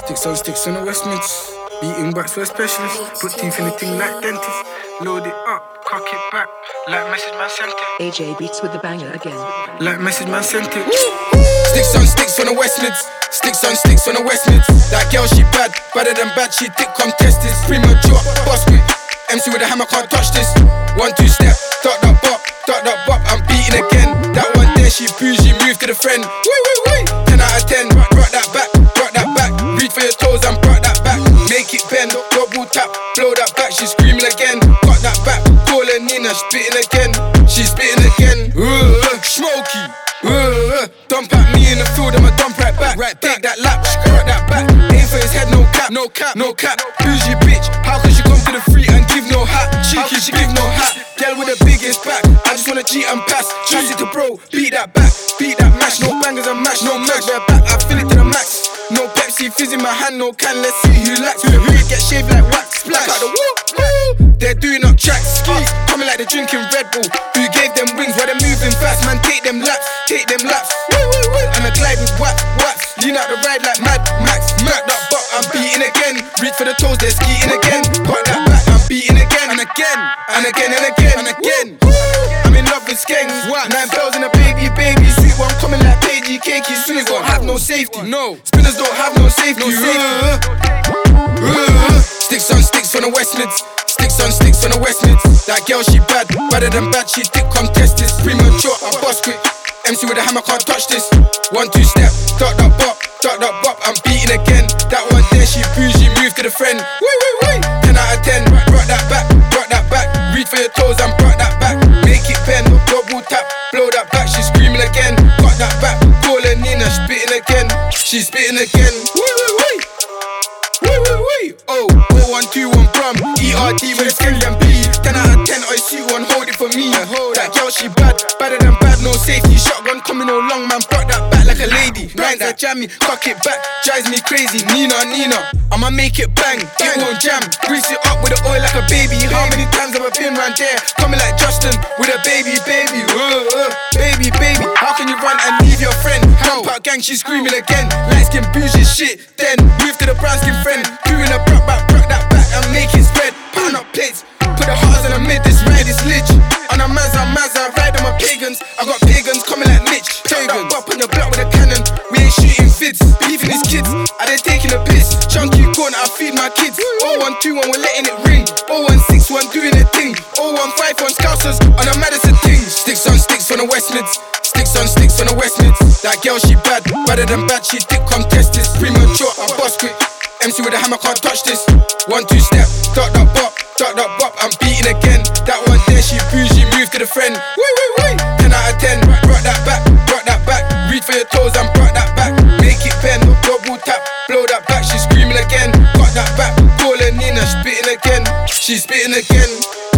Sticks on the West Mids. Beating backs for a specialist. Put teeth in the thing like dentist. Load it up, cock it back. Like message man sent it. AJ Beats with the banger again. Like message man sent it. Sticks on the West Mids. Sticks on the West Mids. That girl she bad, better than bad. She thick contested. Premature, boss quick. MC with a hammer can't touch this. 1-2 step, dot that bop. I'm beating again. That one there she bougie, move to the friend. Wait. 10 out of 10. Rock that back. Reach for your toes and brought that back. Make it bend, double tap, blow that back. She's screaming again. Got that back, call her Nina, spitting again. She's spitting again. Smoky. Dump at me in the field, I'ma dump right back. Take that lap, rock that back. Aim for his head, no cap. Bougie bitch, how can she come to the free and give no hat? How can she give no hat? Girl with the biggest back, I just wanna cheat and pass. Pass it to bro, beat that back, beat that mash. No bangers and mash, no match. They're back, I feel it to the max. No Pepsi, fizz in my hand, no can. Let's see who lacks. Who get shaved like wax, splash. Out the woo. They're doing up tracks, skis, coming like they're drinking Red Bull. Who gave them wings while they're moving fast? Man, take them laps. And I glide with whaps. Lean out the ride like Mad Max. Mac that butt, I'm beating again. Reach for the toes, they're skiing again. Got that back, I'm beating again. And again. I'm in love with skanks. 9 bells and a baby. Sweet one coming like Pagey Cakey. Spinners don't have no safety. Spinners don't have no safety. Sticks on the West Mids. Sticks on the West Mids. That girl she bad, better than bad. She thick contested. Premature, I boss quick. MC with a hammer can't touch this. 1-2 step, dot that bop. I'm beating again. That one there she bougie, move to the friend. Wait. 10 out of 10. Rock that back. Reach for your toes and brought that back. Make it bend, double tap, blow that back. She's screaming again. Got that back, call her Nina, spitting again. She's spitting again. Wait. Oh, 121 brum. ERD with Skelly and B. 10 out of 10. I see one, hold it for me. That girl she bad, better than bad, no safety. Shotgun coming all long, man, brought that back like a lady. Blinds that jam me, cock it back, drives me crazy. Nina, I'ma make it bang, it won't jam. Grease it up with the oil like a baby. How many times have I been round there? Coming like Justin with a baby. Baby. How can you run and leave your friend? Jump out gang, she's screaming again. Light skin bougie shit, then move to the brown skin friend. Doing a brock that back and make it spread. Pound up plates, put the hearts in the mid. This ride is lich. On a Mazda, ride on my pagans. I got pagans coming like Mitch. Pagans up on the block with a cannon. We ain't shooting fits, beefing these kids. Are they taking a piss? Chunky corner, I feed my kids. 0121, we're letting it ring. 0161, doing a thing. 0151, scousers on a Madison thing. Sticks on the West Mids. Sticks on the West Mids. That girl she bad, better than bad. She thick contested. Premature, I boss quick. MC with a hammer can't touch this. 1-2 step, dot that bop. I'm beating again. That one there she bougie, move to the friend. Wait. 10 out of 10. Rock that back. Reach for your toes and brought that back. Make it bend, double tap, blow that back. She's screaming again. Got that back, call her Nina, spitting again. She's spitting again.